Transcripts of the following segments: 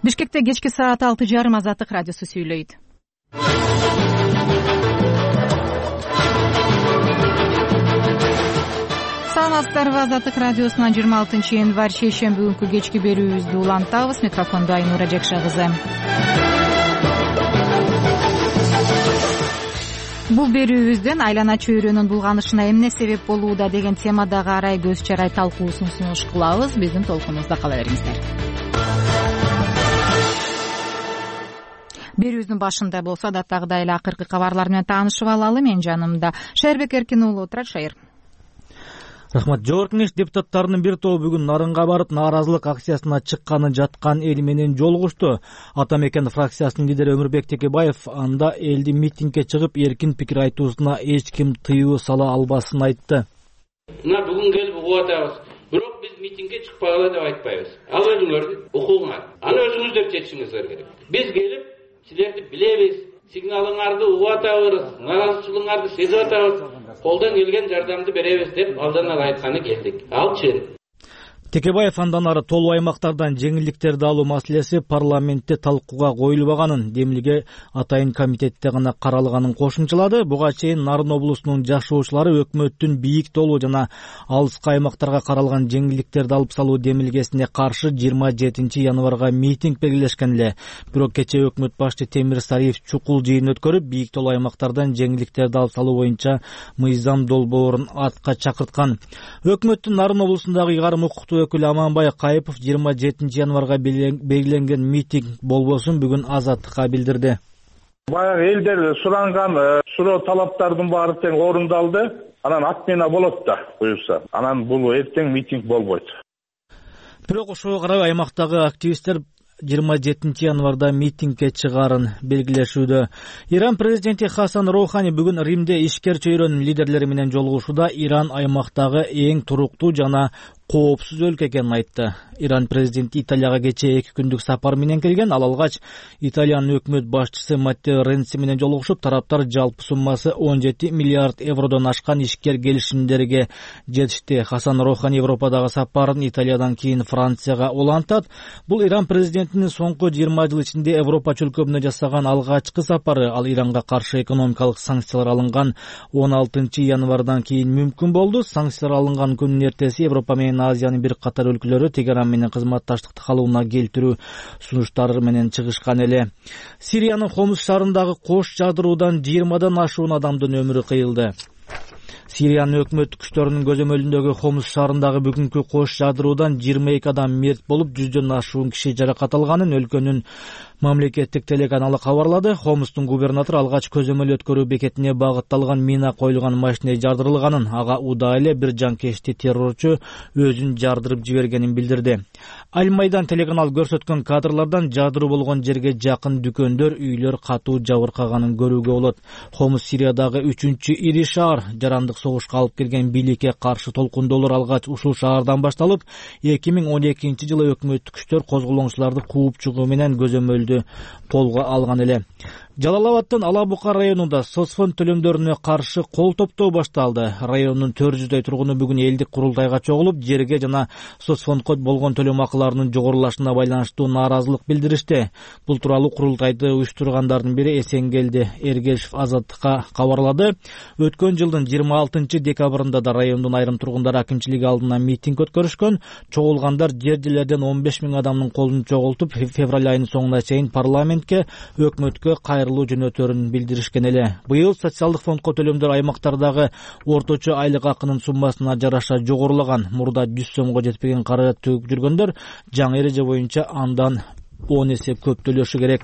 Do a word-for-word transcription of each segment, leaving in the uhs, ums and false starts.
Бишкекте кечки саат алты жарым Азаттык радиосу сүйлөйт. Саламатсыздарбы, Азаттык радиосунан жыйырма алтынчы январь шейшемби күнкү кечки берүүбүздү улантабыз. Микрофондо Айнура Жекша кызы. Бул берүүбүздөн айлана чөйрөнүн булганышына эмне себеп болууда деген темада карай көз чарай талкуусун сунуш кылабыз. Биздин толкунубузда кала бериңиздер. Берүүбүздүн башында болсо адаттагыдай эле акыркы кабарлар менен таанышып алалы. Мен жанымда Шайырбек Эркин уулу отурат. Шайыр. Рахмат. Жогорку Кеңеш депутаттарынын бир тобу бүгүн Нарынга барып, нааразылык акциясына чыкканы жаткан эл менен жолугушту. Ата мекен фракциясынын лидери Өмүрбек Текебаев анда элди митингге чыгып, эркин пикир айтуусуна эч ким тыюу сала албасын айтты. Мына бүгүн келип угуп атабыз. Бирок биз митингге чыкпагыла деп айтпайбыз. Ал өзүңөрдүн укугуңар. Аны өзүңүздөр чечишиңиздер керек. Биз келип, силерди билебиз, сигналыңарды угуп атабыз, нааразычылыгыңарды сезип атабыз. Колдон келген жардамды беребиз деп алдан ала айтканы келдик. Ал чын. Текебаев андан ары толуу аймактардан жеңилдиктерди алуу маселеси парламентте талкууга коюлбаганын, демилге атайын комитетте гана каралганын кошумчалады. Буга чейин Нарын облусунун жашоочулары өкмөттүн бийик толуу жана алыскы аймактарга каралган жеңилдиктерди алып салуу демилгесине каршы жыйырма жетинчи январга митинг белгилешкен эле. Бирок кечээ өкмөт башчы Темир Сариев чукул жыйын өткөрүп, бийик толуу аймактардан жеңилдиктерди алып салуу боюнча мыйзам долбоорун атка чакырткан. Өкмөттүн Нарын облусундагы ыйгарым укуктуу өкүлү Аманбай Кайыпов жыйырма жетинчи январга белгиленген митинг болбосун бүгүн Азаттыкка билдирди. Баягы элдер суранган суроо талаптардын баары тең орундалды. Анан отмена болот да буюрса. Анан бул эртең митинг болбойт. Бирок ошого карай аймактагы активисттер жыйырма жетинчи январда митингге чыгарын белгилешүүдө. Иран президенти Хасан Роухани бүгүн Римде ишкер чөйрөнүн лидерлери менен жолугушууда Иран аймактагы эң туруктуу жана коопсуз өлкө экенин айтты. Иран президенти Италияга кечээ эки күндүк сапар менен келген. Ал алгач Италиянын өкмөт башчысы Маттео Ренци менен жолугушуп, тараптар жалпы суммасы он жети миллиард евродон ашкан ишкер келишимдерге жетишти. Хасан Роухани Европадагы сапарын Италиядан кийин Францияга улантат. Бул Иран президентинин соңку жыйырма жыл ичинде Европа чөлкөмүнө жасаган алгачкы сапары. Ал Иранга каршы экономикалык санкциялар алынган он алтынчы январдан кийин мүмкүн болду. Санкциялар алынган күнүн эртеси Европа менен Азиянын бир катар өлкөлөрү Тегеран менен кызматташтыкты калыбына келтирүү сунуштары менен чыгышкан эле. Сириянын Хомус шаарындагы кош жадыруудан жыйырмадан ашуун адамдын өмүрү кыйылды. Сириянын өкмөт күчтөрүнүн көзөмөлүндөгү Хомус шаарындагы бүгүнкү кош жадыруудан жыйырма эки адам мерт болуп, жүздөн ашуун киши жаракат алганын өлкөнүн мамлекеттик телеканалы кабарлады. Хомустун губернатору алгач көзөмөл өткөрүү бекетине багытталган мина коюлган машине жардырылганын, ага удаа эле бир жанкечти террорчу өзүн жардырып жибергенин билдирди. Аль-Майдан телеканал көрсөткөн кадрлардан жадыруу болгон жерге жакын дүкөндөр, үйлөр катуу жабыркаганын көрүүгө болот. Хомус Сириядагы үчүнчү ири шаар. Жарандык согушка алып келген бийликке каршы толкундоолор алгач ушул шаардан башталып, эки миң он экинчи жылы өкмөттүк күчтөр козголоңчуларды кууп чыгуу менен көзөмөлдү колго алган эле. Жалалабадтын Алабука районунда соцфонд төлөмдөрүнө каршы кол топтоо башталды. Райондун төрт жүздөй тургуну бүгүн элдик курултайга чогулуп, жерге жана соцфондко болгон төлөм акыларынын жогорулашына байланыштуу нааразылык билдиришти. Бул тууралуу курултайды уюштургандардын бири Эсенгелди Эргешев Азаттыкка кабарлады. Өткөн жылдын жыйырма алтынчы декабрында да райондун айрым тургундары акимчилиги алдына митинг өткөрүшкөн. Чогулгандар жер-жерлерден он беш миң адамдын колун чогултуп, февраль айынын соңуна чейин парламентке, өкмөткө кайрылуу жөнөтөрүн билдиришкен эле. Быйыл социалдык фондко төлөмдөр аймактардагы орточо айлык акынын суммасына жараша жогорулаган. Мурда жүз сомго жетпеген каражат төгүп жүргөндөр жаңы эреже боюнча андан он эсе көп төлөшү керек.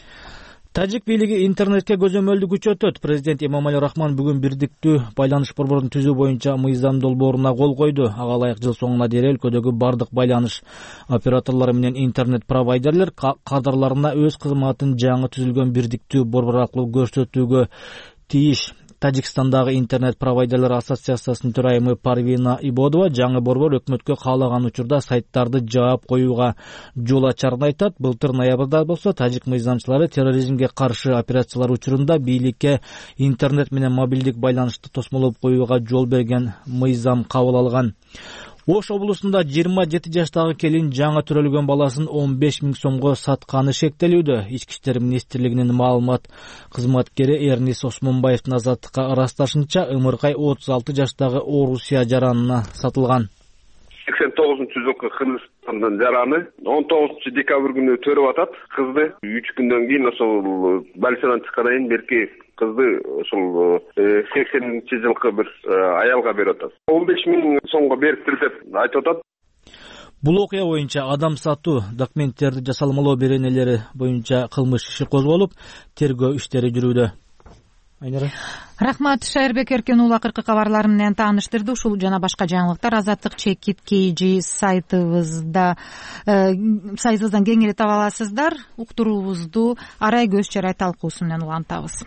Тажик бийлиги интернетке көзөмөлдү күчөтөт. Президент Эмомали Рахмон бүгүн бирдиктүү байланыш борборун түзүү боюнча мыйзам долбооруна кол койду. Ага ылайык жыл соңуна дейин өлкөдөгү бардык байланыш операторлору менен интернет провайдерлер кадрларына өз кызматын жаңы түзүлгөн бирдиктүү борбор аркылуу көрсөтүүгө тийиш. Тажикстандагы интернет провайдерлер ассоциациясынын төрайымы Парвина Ибодова жаңы борбор өкмөткө каалаган учурда сайттарды жаап коюуга жол ачарын айтат. Былтыр ноябрда болсо тажик мыйзамчылары терроризмге каршы операциялар учурунда бийликке интернет менен мобилдик байланышты тосмолоп коюуга жол берген мыйзам кабыл алган. Ош облусунда жыйырма жети жаштагы келин жаңы төрөлгөн баласын он беш миң сомго сатканы шектелүүдө. Ички иштер министрлигинин маалымат кызматкери Эрнис Осмонбаевдин азаттыкка ырасташынча, ымыркай отуз алты жаштагы Орусия жаранына сатылган. сексен тогузунчу жылкы Кыргызстандын жараны он тогузунчу декабрь күнү төрөп атат кызды. үч күндөн кийин ошол больницадан чыккандан кийин берки кызды ошол сексенинчи жылкы бир аялга берип атат. он беш миң сомго бериптир деп айтып атат. Бул окуя боюнча адам сатуу документтерди жасалмалоо беренелери боюнча кылмыш иши козголуп, тергөө иштери жүрүүдө. Рахмат, Шайырбек Эркен уулу акыркы кабарлар менен тааныштырды. Ушул жана башка жаңылыктар Азаттык чекит kg сайтыбызда сайтыбыздан кеңири таба аласыздар. Уктуруубузду Арай көз чарай талкуусу менен улантабыз.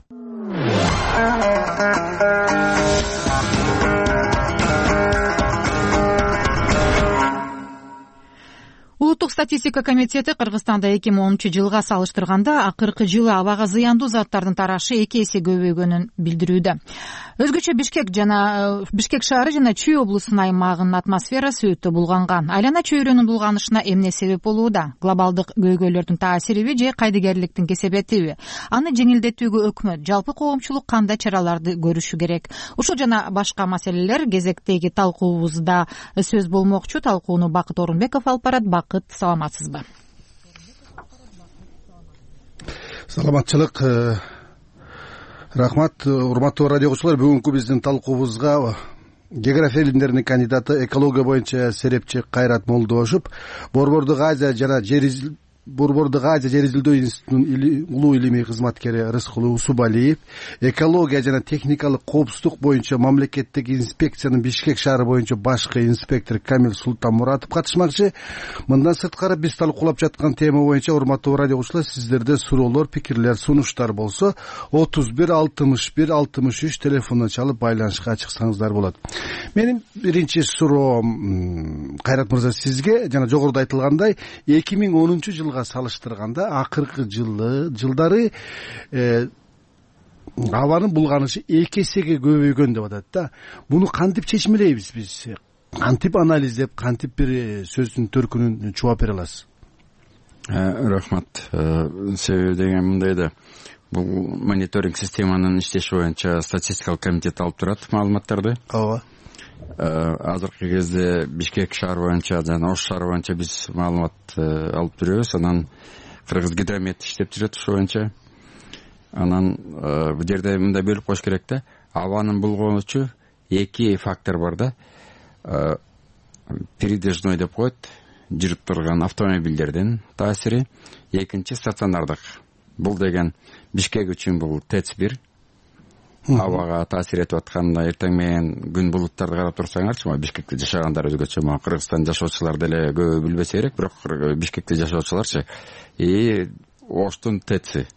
Улуттук статистика комитети Кыргызстанда эки миң онунчу жылга салыштырганда акыркы жылы абага зыяндуу заттардын тарашы эки эсе көбөйгөнүн билдирүүдө. Өзгөчө Бишкек жана Бишкек шаары жана Чүй облусунун аймагынын атмосферасы өтө булганган. Айлана чөйрөнүн булганышына эмне себеп болууда? Глобалдык көйгөйлөрдүн таасириби же кайдыгерликтин кесепетиби? Аны жеңилдетүүгө өкмөт, жалпы коомчулук кандай чараларды көрүшү керек? Ушул жана башка маселелер кезектеги талкуубузда сөз болмокчу. Талкууну Бакыт Орунбеков алып барат. Бакыт, саламатсызбы? Саламатчылык. Рахмат, урматтуу радио окуучулар. Бүгүнкү биздин талкуубузга география илимдеринин кандидаты, экология боюнча серепчи Кайрат Молдошев, Борбордук Азия жана жер Борбордук Азия жер изилдөө институтунун улуу илимий кызматкери Рыскул Усубалиев, экология жана техникалык коопсуздук боюнча мамлекеттик инспекциянын Бишкек шаары боюнча башкы инспектор Камил Султанмуратов катышмакчы. Мындан сырткары биз талкуулап жаткан тема боюнча, урматтуу радио окуучулар, сиздерде суроолор, пикирлер, сунуштар болсо отуз бир алтымыш бир алтымыш үч телефонуна чалып байланышка чыксаңыздар болот. Менин биринчи суроом Кайрат мырза сизге, жана жогоруда айтылгандай, эки миң онунчу жылга салыштырганда акыркы жылы жылдары абанын булганышы эки эсеге көбөйгөн деп атат да. Буну кантип чечмелейбиз биз? Кантип анализдеп, кантип бир сөздүн төркүнүн чуап бере аласыз? Рахмат. Себеби деген мындай да, бул мониторинг системанын иштеши боюнча статистикалык комитет алып турат маалыматтарды. Ооба. Азыркы кезде Бишкек шаар боюнча жана Ош шаар боюнча биз маалымат алып жүрөбүз. Анан Кыргыз гидромет иштеп жүрөт ошол боюнча. Анан бул жерде мындай бөлүп коюш керек да. Абанын булгонучу эки фактор бар да. Передвижной деп коет, жүрүп турган автомобилдердин таасири. Экинчи стационардык. Бул деген Бишкек үчүн бул ТЭЦ бир. Абага таасир этип атканда эртең менен күн булуттарды карап турсаңарчы, Бишкекте жашагандар өзгөчө, Кыргызстан жашоочулар деле көп билбесе керек, бирок Бишкекте жашоочуларчы и Оштун ТЭЦи.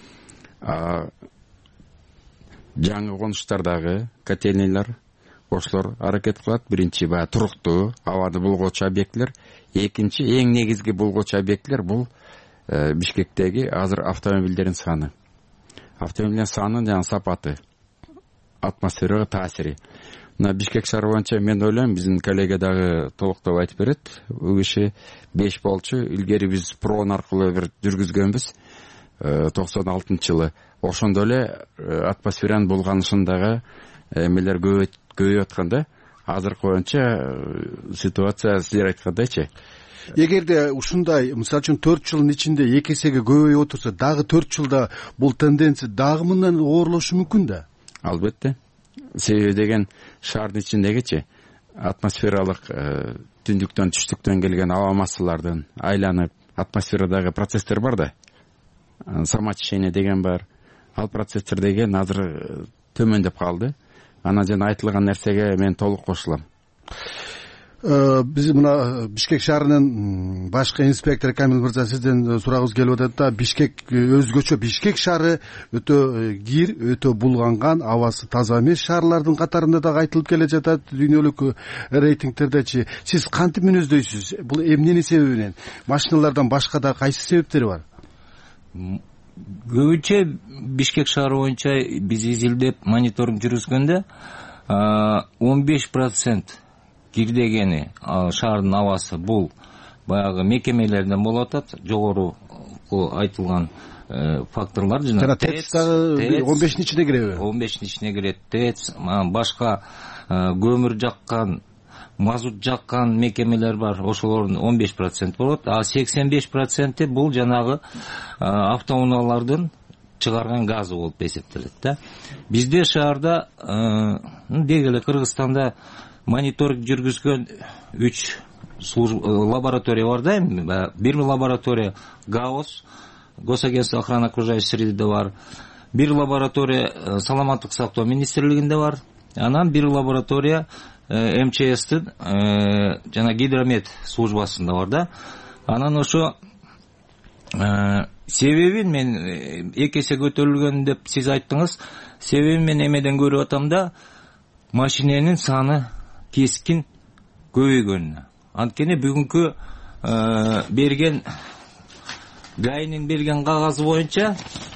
Жаңы конуштардагы котельнийлер, ошолор аракет кылат. Биринчи баягы туруктуу абады булгоочу объектилер, экинчи эң негизги булгоочу объектилер бул Бишкектеги азыр автомобилдердин саны. Автомобилдердин саны жана сапаты, атмосферага таасири. Мына Бишкек шаары боюнча мен ойлойм, биздин коллега дагы толуктоп айтып берет. Бул киши беш болчу. Илгери биз прон аркылуу бир жүргүзгөнбүз токсон алтынчы жылы. Ошондо эле атмосферанын булганышындагы эмелер көбөйүп атканда, азыркы боюнча ситуация силер айткандайчы. Эгерде ушундай, мисалы үчүн төрт жылдын ичинде эки эсеге көбөйүп отурса, дагы төрт жылда бул тенденция дагы мындан оорлошу мүмкүн да? Албетте. Себеби деген шаардын ичиндегичи атмосфералык түндүктөн түштүктөн келген аба массалардын айланып атмосферадагы процесстер бар да. Самоочищение деген бар. Ал процесстер деген азыр төмөндөп калды. Анан жана айтылган нерсеге мен толук кошулам. Биз мына Бишкек шаарынын башкы инспектору Камил мырза, сизден сурагыбыз келип атат да. Бишкек өзгөчө, Бишкек шаары өтө кир, өтө булганган, абасы таза эмес шаарлардын катарында да айтылып келе жатат дүйнөлүк рейтингтердечи. Сиз кантип мүнөздөйсүз? Бул эмненин себебинен? Машиналардан башка да кайсы себептери бар? Көбүнчө Бишкек шаары боюнча биз изилдеп мониторинг жүргүзгөндө он беш процент кирдегени шаардын абасы бул баягы мекемелерден болуп атат. Жогорку айтылган факторлор жана ТЭЦ дагы он бештин ичине киреби? он бештин ичине кирет. ТЭЦ, башка көмүр жаккан, мазут жаккан мекемелер бар. Ошолордун он беш процент болот. А сексен беш проценти бул жанагы автоунаалардын чыгарган газы болуп эсептелет да. Бизде шаарда деги эле Кыргызстанда мониторинг жүргүзгөн үч лаборатория бар да. Бир лаборатория ГАОС, Госагентство охраны окружающей среды бар. Бир лаборатория саламаттык сактоо министрлигинде бар. Анан бир лаборатория МЧСтин жана гидромет службасында бар да. Анан ошо себебин мен эки эсе көтөрүлгөн деп сиз айттыңыз. Себебин мен эмеден көрүп атам да, машиненин саны кескин көбөйгөнүнө. Анткени бүгүнкү берген ГАИнин берген кагазы боюнча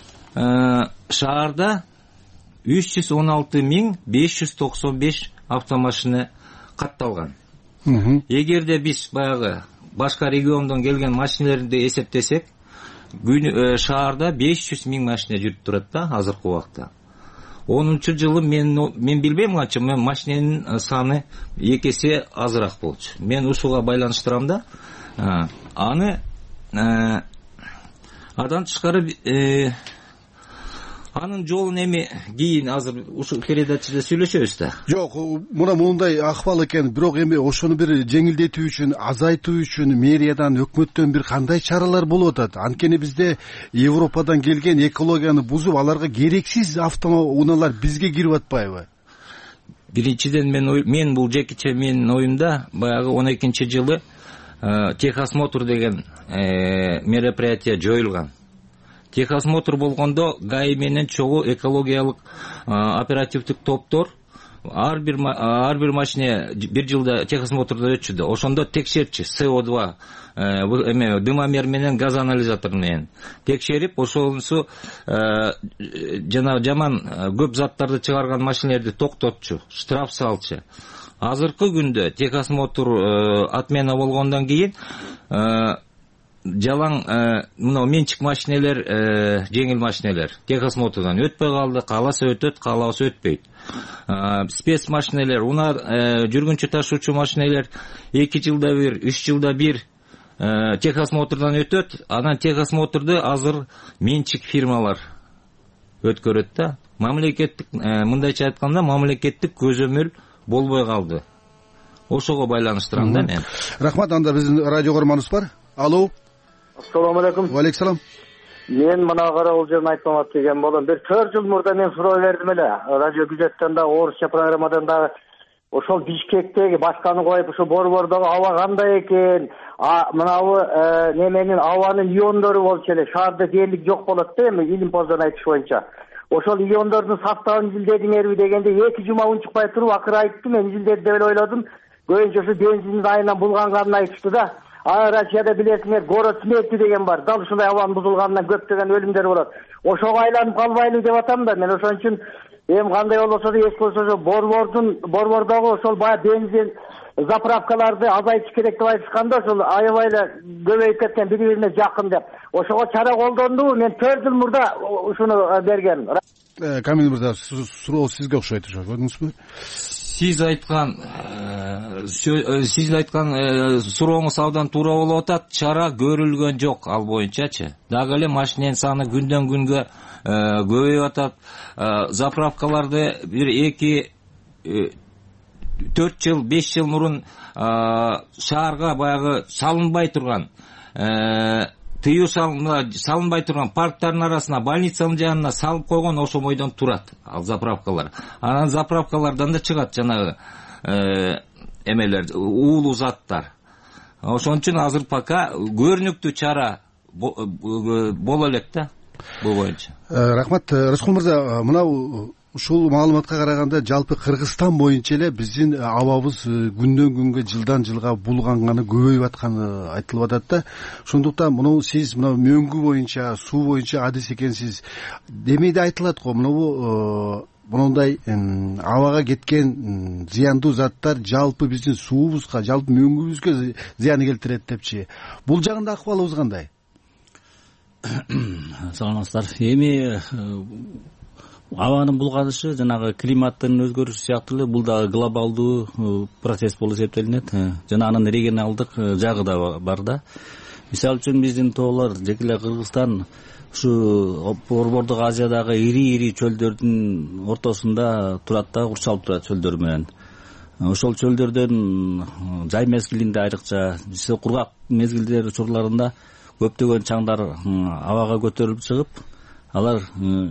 шаарда үч жүз он алты миң беш жүз токсон беш автомашина катталган. Эгерде биз баягы башка региондон келген машинелерди эсептесек, шаарда беш жүз миң машина жүрүп турат да азыркы убакта. онунчу жылы мен мен билбейм канча, мен машиненин саны эки эсе азыраак болчу. Мен ушуга байланыштырам да. Аны адан тышкары анын жолун эми кийин азыр ушул передачада сүйлөшөбүз да. Жок, мына мындай акыбал экен, бирок эми ошону бир жеңилдетүү үчүн, азайтуу үчүн мэриядан, өкмөттөн бир кандай чаралар болуп атат? Анткени бизде Европадан келген экологияны бузуп, аларга керексиз автоунаалар бизге кирип атпайбы? Биринчиден мен мен бул жекече менин оюмда баягы он экинчи жылы техосмотр деген мероприятие жоюлган. Техосмотр болгондо ГАИ менен чогуу экологиялык оперативдик топтор ар бир ар бир машина бир жылда техосмотрдо өтчү. Ошондо текшерчи С О два эме дымомер менен газ анализатор менен текшерип, ошонусу жана жаман көп заттарды чыгарган машинелерди токтотчу, штраф салчу. Азыркы күндө техосмотр отмена болгондон кийин жалаң мына менчик машинелер, жеңил машинелер техосмотрдан өтпөй калды, кааласа өтөт, каалабаса өтпөйт. Спец машинелер, уна жүргүнчү ташуучу машинелер эки жылда бир, үч жылда бир техосмотрдан өтөт. Анан техосмотрду азыр менчик фирмалар өткөрөт да. Мамлекеттик, мындайча айтканда, мамлекеттик көзөмөл болбой калды. Ошого байланыштырам да мен. Рахмат, анда биздин радио көрманыбыз бар. Алло. Ассаламу алейкум. Ва алейкум салам. Мен мына карабул жерин айтмамат деген болом. Бир төрт жыл мурда мен суроо бердим эле. Радио күзөттөн да, орусча программадан да ошол Бишкектеги башканы коюп, ошо Борбордогу аба кандай экен, мынабы неменин абанын иондору болчу эле, шаарда дээрлик жок болот да эми илим поздон айтыш боюнча. Ошол иондордун сактабын изилдедиңерби дегенде эки жума унчукпай туруп акыры айтты, мен изилдеди деп эле ойлодум. Көбүнчө ушу бензиндин айынан булганганын айтышты да. А Россияда билесиңер, город смерти деген бар. Дал ушундай абанын бузулганынан көптөгөн өлүмдөр болот. Ошого айланып калбайлы деп атам да. Мен ошон үчүн эми кандай болсо да эч болсо ошо Борбордун Борбордогу ошол бая бензин заправкаларды азайтыш керек деп айтышканда, ошол аябай эле көбөйүп кеткен, бири-бирине жакын деп. Ошого чара колдонду. Мен төрт жыл мурда ушуну бергем. Камил мырза, суроо сизге окшойт, көрдүңүзбү? Сиз айткан сиз айткан сурооңуз абдан туура болуп атат. Чара көрүлгөн жок ал боюнчачы. Дагы эле машиненин саны күндөн күнгө көбөйүп атат. Заправкаларды бир эки төрт жыл, беш жыл мурун шаарга баягы салынбай турган, тыюу салынбай турган парктардын арасына, больницанын жанына салып койгон ошо бойдон турат ал заправкалар. Анан заправкалардан да чыгат жанагы эмелер, уулуу заттар. Ошон үчүн азыр пока көрүнүктүү чара боло элек да бул боюнча. Рахмат. Рыскул мырза, мына ушул маалыматка караганда жалпы Кыргызстан боюнча эле биздин абабыз күндөн күнгө, жылдан жылга булганганы, көбөйүп атканы айтылып атат да. Ошондуктан муну сиз мына мөңгү боюнча, суу боюнча адис экенсиз. Демейде айтылат го, мына мондай абага кеткен зыяндуу заттар жалпы биздин суубузга, жалпы мөңгүбүзгө зыян келтирет депчи. Бул жагында акыбалыбыз кандай? Саламатсыздар. Эми абанын булганышы, жанагы климаттын өзгөрүшү сыяктуу эле бул дагы глобалдуу процесс болуп эсептелинет. Жана анын регионалдык жагы да бар да. Мисалы үчүн биздин тоолор, жеке эле Кыргызстан ушу Борбордук Азиядагы ири-ири чөлдөрдүн ортосунда турат да, курчалып турат чөлдөр менен. Ошол чөлдөрдөн жай мезгилинде айрыкча, кургак мезгилдер учурларында көптөгөн чаңдар абага көтөрүлүп чыгып, алар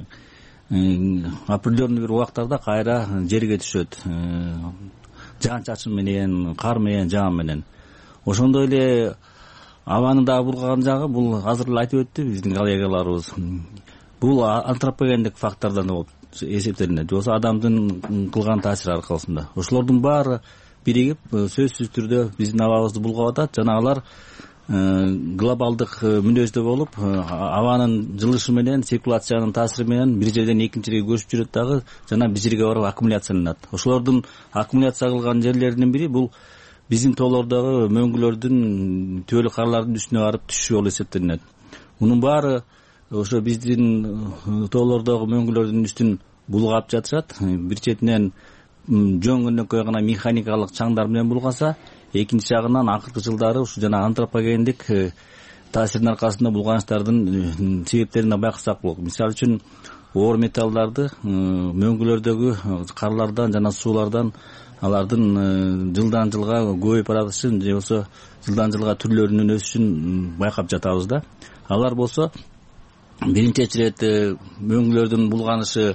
определенный бир убактарда кайра жерге түшөт. Жаан-чачын менен, кар менен, жаан менен. Ошондой эле абанын дагы бурган жагы, бул азыр эле айтып өттү биздин коллегаларыбыз. Бул антропогендик фактордон болуп эсептелинет. Болсо адамдын кылган таасир аркылысында. Ошолордун баары биригип сөзсүз түрдө биздин абабызды булгап атат. Жана алар глобалдык мүнөздө болуп, абанын жылышы менен, циркуляциянын таасири менен бир жерден экинчи жерге көчүп жүрөт дагы, жана биз жерге барып аккумуляцияланат. Ошолордун аккумуляция кылган жерлеринин бири бул биздин тоолордогу мөңгүлөрдүн, түбөлүк карлардын үстүнө барып түшүшү болуп эсептелинет. Мунун баары ошо биздин тоолордогу мөңгүлөрдүн үстүн булгап жатышат. Бир четинен жөн көйнөкөй гана механикалык чаңдар менен булгаса, экинчи жагынан акыркы жылдары ушу жана антропогендик таасирдин аркасында булганыштардын себептерин байкасак болот. Мисалы үчүн оор металлдарды мөңгүлөрдөгү карлардан жана суулардан алардын жылдан жылга көбөйүп баратышын, же болбосо жылдан жылга түрлөрүнүн өсүшүн байкап жатабыз да. Алар болсо биринчи ирет мөңгүлөрдүн булганышы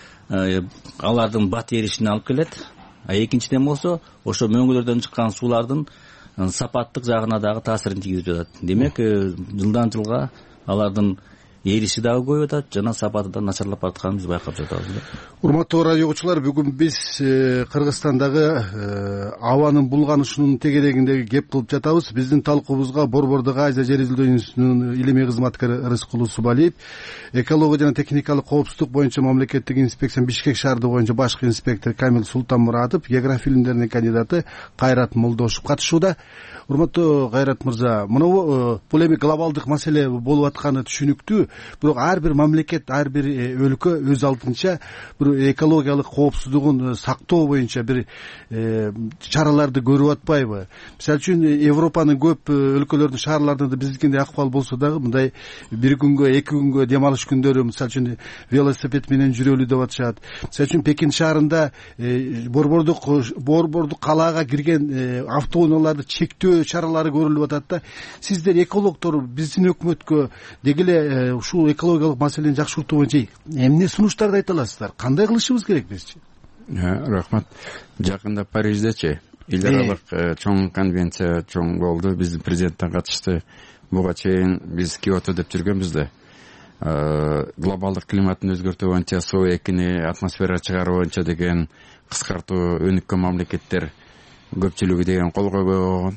алардын бат эришине алып келет. А экинчиден болсо ошо мөңгүлөрдөн чыккан суулардын сапаттык жагына дагы таасирин тийгизип жатат. Демек, жылдан жылга алардын эриши дагы көбөйүп атат, жана сапаты да начарлап баратканын биз байкап жатабыз. Урматтуу радио угуучулар, бүгүн биз Кыргызстандагы абанын булганышынын тегерегиндеги кеп кылып жатабыз. Биздин талкуубузга Борбордук Азия жер изилдөө институтунун илимий кызматкери Рыскул Усубалиев, экология жана техникалык коопсуздук боюнча мамлекеттик инспекция Бишкек шаарды боюнча башкы инспектор Камил Султанмуратов, география илимдеринин кандидаты Кайрат Молдошев катышууда. Урматтуу Кайрат мырза, мына бул эми глобалдык маселе болуп атканы түшүнүктүү, бирок ар бир мамлекет, ар бир өлкө өз алдынча бир экологиялык коопсуздугун сактоо боюнча бир чараларды көрүп атпайбы? Мисалы үчүн Европанын көп өлкөлөрдүн шаарларында биздикиндей акыбал болсо дагы мындай бир күнгө, эки күнгө дем алыш күндөрү, мисалы үчүн велосипед менен жүрөлү деп атышат. Мисалы үчүн Пекин шаарында борбордук борбордук калаага кирген автоунааларды чектөө чаралары көрүлүп атат да. Сиздер экологдор биздин өкмөткө деги эле ушул экологиялык маселени жакшыртуу боюнча эмне сунуштарды айта аласыздар? Кандай кылышыбыз керек бизчи? Рахмат. Жакында Париждечи эл аралык чоң конвенция чоң болду. Биздин президенттен катышты. Буга чейин биз Киото деп жүргөнбүз да. Глобалдык климаттын өзгөртүү боюнча, суу экини атмосферага чыгаруу боюнча деген кыскартуу өнүккөн мамлекеттер көпчүлүгү деген кол койбой койгон.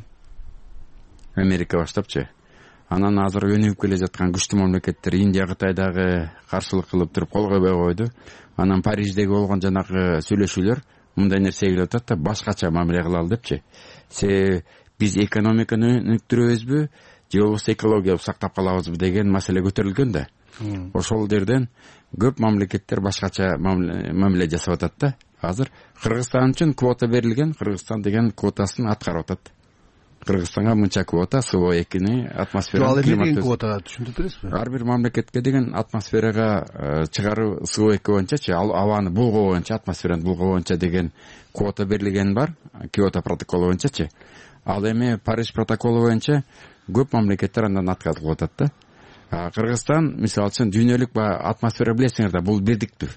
Америка баштапчы. Анан азыр өнүгүп келе жаткан күчтүү мамлекеттер Индия, Кытай дагы каршылык кылып туруп кол койбой койду. Анан Париждеги болгон жанагы сүйлөшүүлөр мындай нерсе келип атат да, башкача мамиле кылалы депчи. Се биз экономиканы өнүктүрөбүзбү, же болбосо экологияны сактап калабызбы деген маселе көтөрүлгөн да. Ошол жерден көп мамлекеттер башкача мамиле жасап атат да. Азыр Кыргызстан үчүн квота берилген, Кыргызстан деген квотасын аткарып атат. Кыргызстанга мынча квота суу экини атмосферага климат квота түшүндүрүп бересизби? Ар бир мамлекетке деген атмосферага чыгаруу суу эки боюнчачы, абаны булгоо боюнча, атмосфераны булгоо боюнча деген квота берилген бар, Киото протоколу боюнчачы. Ал эми Париж протоколу боюнча көп мамлекеттер андан аткарылып атат да. Кыргызстан мисалы үчүн дүйнөлүк атмосфера билесиңер да, бул бирдиктүү.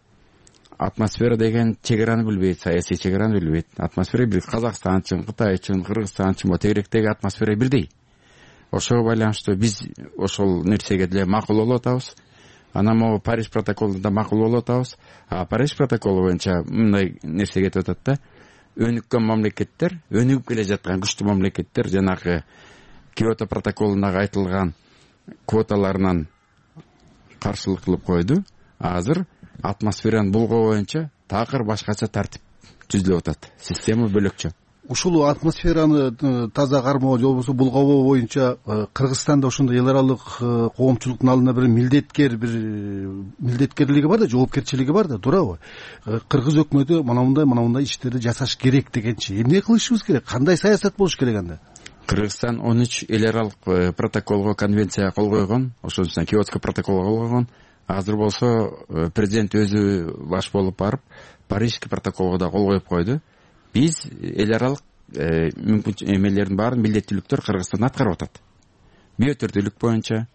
Атмосфера деген чегараны билбейт, саясий чегараны билбейт. Атмосфера бир Казакстан үчүн, Кытай үчүн, Кыргызстан үчүн тегеректеги атмосфера бирдей. Ошого байланыштуу биз ошол нерсеге деле макул болуп атабыз. Анан могу Париж протоколунда макул болуп атабыз. А Париж протоколу боюнча мындай нерсе кетип атат да. Өнүккөн мамлекеттер, өнүгүп келе жаткан күчтүү мамлекеттер жанагы Киото протоколундагы айтылган квоталарынан каршылык кылып койду. Азыр атмосфераны булгоо боюнча такыр башкача тартип түзүлүп атат, система бөлөкчө. Ушул атмосфераны таза кармоо же болбосо булгабоо боюнча Кыргызстанда ошондой эл аралык коомчулуктун алдында бир милдеткер бир милдеткерлиги бар да, жоопкерчилиги бар да, туурабы? Кыргыз өкмөтү мына мындай мына мындай иштерди жасаш керек дегенчи эмне кылышыбыз керек? Кандай саясат болуш керек анда? Кыргызстан он үч эл аралык протоколго, конвенцияга кол койгон, ошонун үстүнө Киотско протоколго кол койгон. Азыр болсо президент өзү баш болуп барып Парижский протоколго да кол коюп койду. Биз эл аралык мүмкүн эмелердин баарын милдеттүүлүктөр Кыргызстанда аткарып атат. Биотүрдүүлүк боюнча,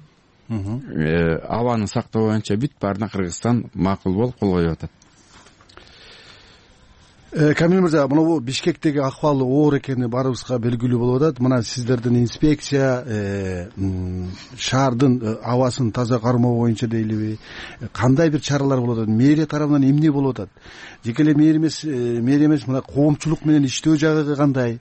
абаны сактоо боюнча бүт баарына Кыргызстан макул болуп кол коюп атат. Камил мырза, мына Бишкектеги акыбалы оор экени баарыбызга белгилүү болуп атат. Мына сиздердин инспекция шаардын абасын таза кармоо боюнча дейлиби, кандай бир чаралар болуп атат? Мэрия тарабынан эмне болуп атат? Жеке эле мэрия эмес, мэрия эмес, мына коомчулук менен иштөө жагы кандай?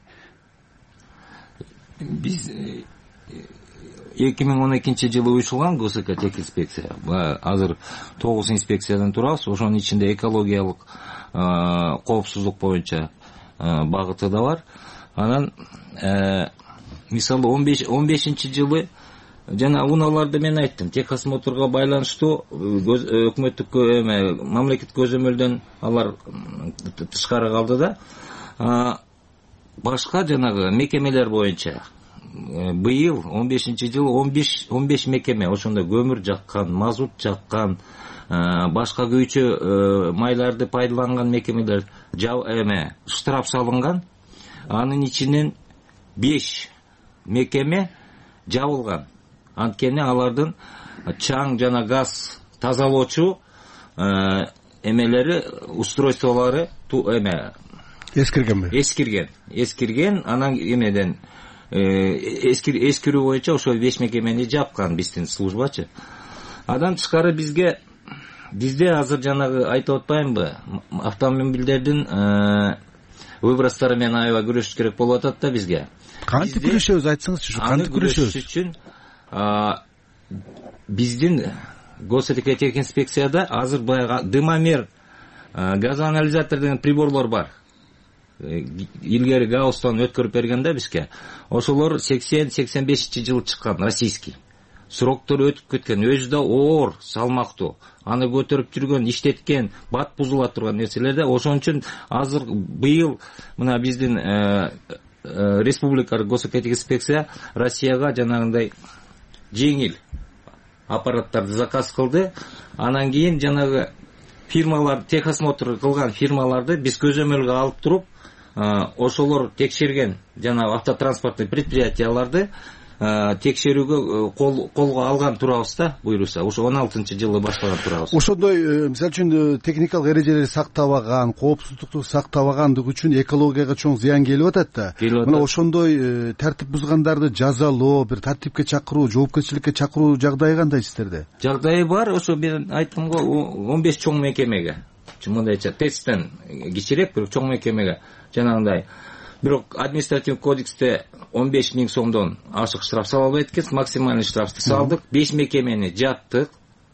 Биз эки миң он экинчи жылы уюшулган ГОСЭК инспекция. Азыр тогуз инспекциядан турабыз. Ошонун ичинде экологиялык коопсуздук боюнча багыты да бар. Анан мисалы он бешинчи жылы жана унааларды мен айттым, техосмотрго байланыштуу өкмөттүк эме мамлекеттик көзөмөлдөн алар тышкары калды да. Башка жанагы мекемелер боюнча быйыл он бешинчи жылы он беш мекеме ошондо көмүр жаккан, мазут жаккан, башка күйчү майларды пайдаланган мекемелер эме штраф салынган. Анын ичинен беш мекеме жабылган. Анткени алардын чаң жана газ тазалоочу эмелери, устройстволору эме эскиргенби? Эскирген. Эскирген, анан эмеден эскирүү боюнча ошол беш мекемени жапкан биздин службачы. Адан тышкары бизге бизде азыр жанагы айтып атпаймынбы, автомобилдердин выбростары менен аябай күрөшүш керек болуп атат да бизге. Кантип күрөшөбүз, айтсаңызчы, кантип күрөшөбүз? Үчүн биздин госэкологиялык инспекцияда азыр баягы дымомер, газоанализатор деген приборлор бар. Илгери Гаустан өткөрүп берген да бизге. Ошолор сексен сексен бешинчи жылы чыккан, российский. Сроктору өтүп кеткен, өзү да оор, салмактуу. Аны көтөрүп жүргөн, иштеткен, бат бузула турган нерселерде. Ошон үчүн азыр быйыл мына биздин республикалык госэкологиялык инспекция Россияга жанагындай жеңил аппараттарды заказ кылды. Анан кийин жанагы фирмалар, техосмотр кылган фирмаларды биз көзөмөлгө алып туруп, ошолор текшерген жана автотранспорттук предприятияларды текшерүүгө колго алган турабыз да, буйруса. Ошо он алтынчы жылы баштаган турабыз. Ошондой, мисалы үчүн, техникалык эрежелерди сактабаган, коопсуздукту сактабагандык үчүн экологияга чоң зыян келип атат да. Мына ошондой тартип бузгандарды жазалоо, бир тартипке чакыруу, жоопкерчиликке чакыруу жагдайы кандай сиздерде? Жагдайы бар, ошо мен айттым го, он беш чоң мекемеге. Мындайча тесттен кичирээк, бирок чоң мекемеге жанагындай. Бирок административдик кодексте он беш миң сомдон ашык штраф сала албайт экенбиз, максималдык штрафты салдык. беш мекемени жаптык.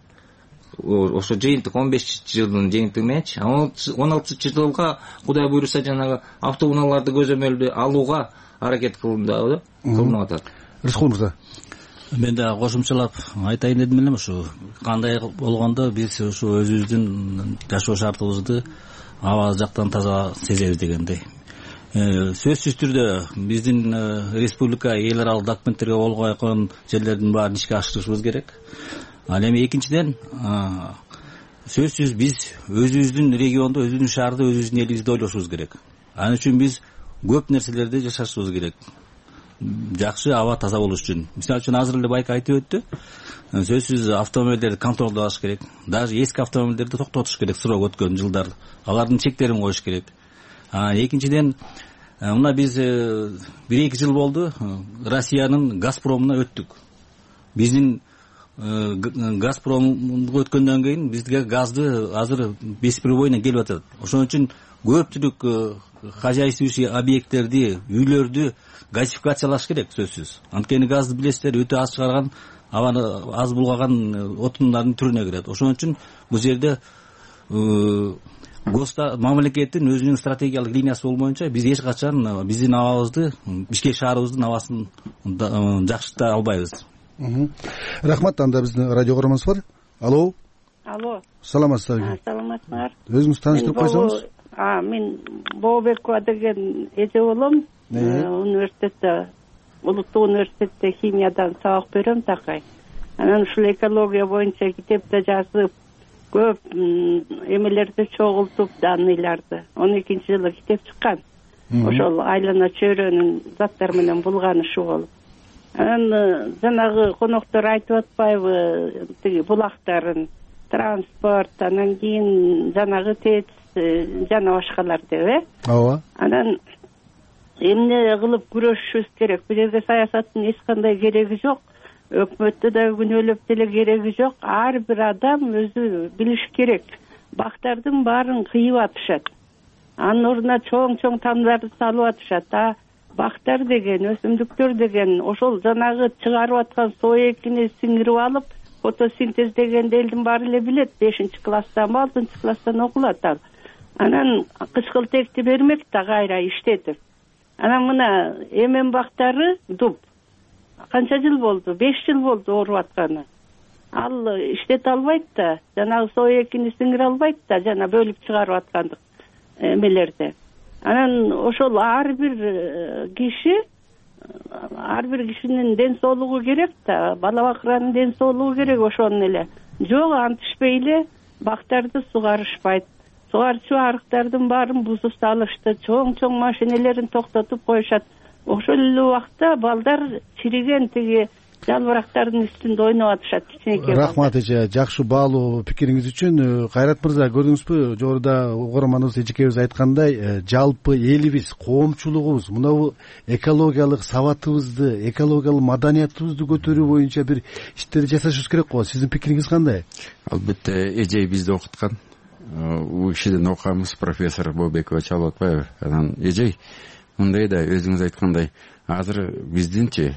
Ошо жыйынтык он бешинчи жылдын жыйынтыгы мененчи. он алтынчы жылга Кудай буйруса жанагы автоунааларды көзөмөлдү алууга аракет кылынды, кылынып атат. Рыскул мырза. Мен да кошумчалап айтайын дедим элем, ушу кандай болгондо биз ушу өзүбүздүн жашоо шартыбызды аба жактан таза сезебиз дегендей. Сөзсүз түрдө биздин республика эл аралык документтерге кол койгон жерлердин баарын ишке ашырышыбыз керек. Ал эми экинчиден, сөзсүз биз өзүбүздүн регионду, өзүбүздүн шаарды, өзүбүздүн элибизди ойлошубуз керек. Ал үчүн биз көп нерселерди жашашыбыз керек. Жакшы аба таза болуш үчүн. Мисалы үчүн азыр эле байка айтып өттү. Сөзсүз автомобилдерди контролдош керек. Даже эски автомобилдерди токтотуш керек, срок өткөн жылдар. Алардын чектерин коюш керек. Экинчиден, мына биз бир эки жыл болду Россиянын Газпромуна өттүк. Биздин Газпромго өткөндөн кийин бизге газды азыр беспребойно келип атат. Ошон үчүн көпчүлүк хозяйствующий объекттерди, үйлөрдү газификациялаш керек сөзсүз. Анткени газды билесиздер, өтө аз чыгарган абаны аз булгаган отундардын түрүнө кирет. Ошон үчүн бул жерде мамлекеттин өзүнүн стратегиялык линиясы болмоюнча биз эч качан биздин абабызды, Бишкек шаарыбыздын абасын жакшырта албайбыз. Рахмат. Анда биздин радио көрөрмөнүбүз бар. Алло. Алло. Саламатсызбы? Саламатсыздар. Өзүңүздү тааныштырып койсоңуз. А, мен Бообекова деген эже болом. Университетте, Улуттук университетте химиядан сабак берем такай. Анан ушул экология боюнча китеп да жазып, көп эмелерди чогултуп, данныйларды. он экинчи жылы китеп чыккан. Ошол айлана чөйрөнүн заттар менен булганышы болуп. Анан жанагы коноктор айтып атпайбы, тиги булактарын, транспорт, анан кийин жанагы ТЭЦ жана башкалар деп, э? Ооба. Анан эмне кылып күрөшүшүбүз керек? Бул жерде саясаттын эч кандай кереги жок. Өкмөттө да күнөөлөп деле кереги жок. Ар бир адам өзү билиш керек. Бактардын баарын кыйып атышат. Анын ордуна чоң-чоң тамдарды салып атышат. А бактар деген, өсүмдүктөр деген ошол жанагы чыгарып аткан соо экини сиңирип алып, фотосинтез дегенди элдин баары эле билет. бешинчи класстанбы, алтынчы класстан окулат ал. Анан кычкылтекти бермек да кайра иштетип. Анан мына эмен бактары дуб. Канча жыл болду? беш жыл болду ооруп атканы. Ал иштете албайт да, жанагы соо экини сиңире албайт да, жана бөлүп чыгарып аткандык эмелерди. Анан ошол ар бир киши, ар бир кишинин ден соолугу керек да, бала бакыранын ден соолугу керек ошонун эле. Жок, антишпей эле бактарды сугарышпайт. Сугарчу арыктардын баарын бузуп салышты, чоң-чоң машинелерин токтотуп коюшат. Ошол эле убакта балдар чириген тиги жалбырактардын үстүндө ойноп атышат, кичинекей. Рахмат эже, жакшы баалуу пикириңиз үчүн. Кайрат мырза, көрдүңүзбү, жогоруда угарманыбыз эжекебиз айткандай, жалпы элибиз, коомчулугубуз мына экологиялык сабатыбызды, экологиялык маданиятыбызды көтөрүү боюнча бир иштерди жасашыбыз керек го. Сиздин пикириңиз кандай? Албетте, эже бизди окуткан. Бул кишиден окуганбыз, профессор Бообекова чалып атпайбы? Анан эже мындай да өзүңүз айткандай, азыр биздинчи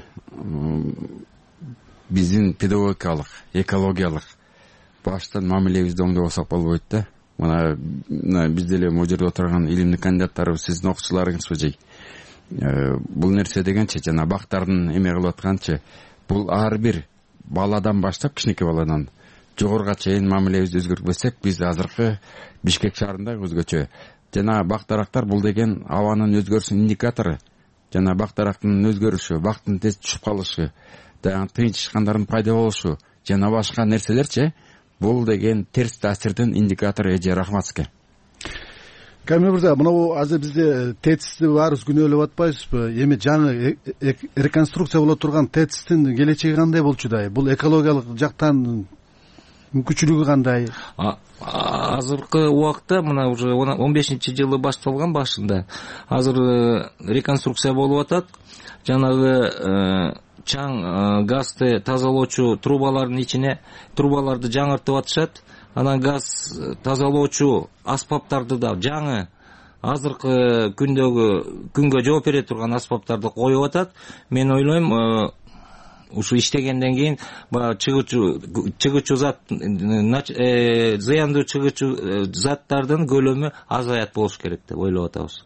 биздин педагогикалык, экологиялык баштан мамилебизди оңдобосок болбойт да. Мына биз деле могу жерде отурган илимдик кандидаттарыбыз сиздин окуучуларыңызбы жей. Бул нерсе дегенчи, жана бактардын эме кылып атканчы, бул ар бир баладан баштап, кичинекей баладан жогоруга чейин мамилебизди өзгөртпөсөк, биз азыркы Бишкек шаарында өзгөчө. Жана бактарактар бул деген абанын өзгөрүшүнүн индикатору. Жана бактарактын өзгөрүшү, бактын тез түшүп калышы, тыйынчышкандардын пайда болушу, жана башка нерселерчи, бул деген терс таасирдин индикатору. Эже, рахматсызга. Камил мырза, мына азыр бизде ТЭЦти баарыбыз күнөөлөп атпайбызбы? Эми жаңы реконструкция боло турган ТЭЦтин келечеги кандай болчу да? Бул экологиялык жактан мүмкүнчүлүгү кандай? Азыркы убакта мына уже он бешинчи жылы башталган башында. Азыр реконструкция болуп атат. Жанагы чаң газды тазалоочу трубалардын ичине трубаларды жаңыртып атышат. Анан газ тазалоочу аспаптарды да жаңы азыркы күндөгү күнгө жооп бере турган аспаптарды коюп атат. Мен ойлойм, ушу иштегенден кийин баягы чыгуучу чыгуучу зат, зыяндуу чыгуучу заттардын көлөмү азаят болуш керек деп ойлоп атабыз.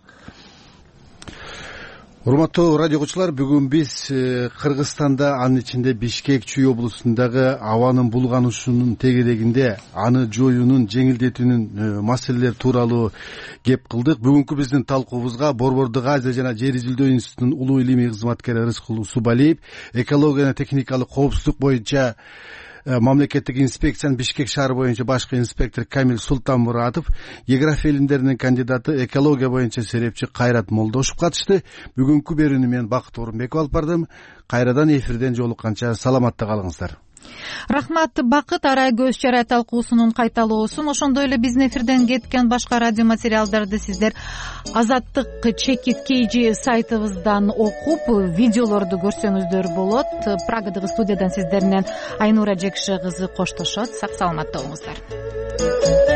Урматтуу радио окуучулар, бүгүн биз Кыргызстанда, анын ичинде Бишкек Чүй облусундагы абанын булганышынын тегерегинде аны жоюунун, жеңилдетүүнүн маселелери тууралуу кеп кылдык. Бүгүнкү биздин талкуубузга Борбордук Азия жана Жер изилдөө институтунун улуу илимий кызматкери Рыскул Усубалиев, экология жана техникалык коопсуздук боюнча мамлекеттик инспекциянын Бишкек шаары боюнча башкы инспектор Камил Султанмуратов, география илимдеринин кандидаты, экология боюнча серепчи Кайрат Молдошев катышты. Бүгүнкү берүүнү мен Бакыт Орунбеков алып бардым. Кайрадан эфирден жолукканча саламатта калыңыздар. Рахмат Бакыт. Арай көз чарай талкуусунун кайталоосун, ошондой эле биздин эфирден кеткен башка радио материалдарды сиздер Азаттык чекит кейжи сайтыбыздан окуп, видеолорду көрсөңүздөр болот. Прагадагы студиядан сиздер менен Айнура Жекши кызы коштошот. Сак саламатта болуңуздар.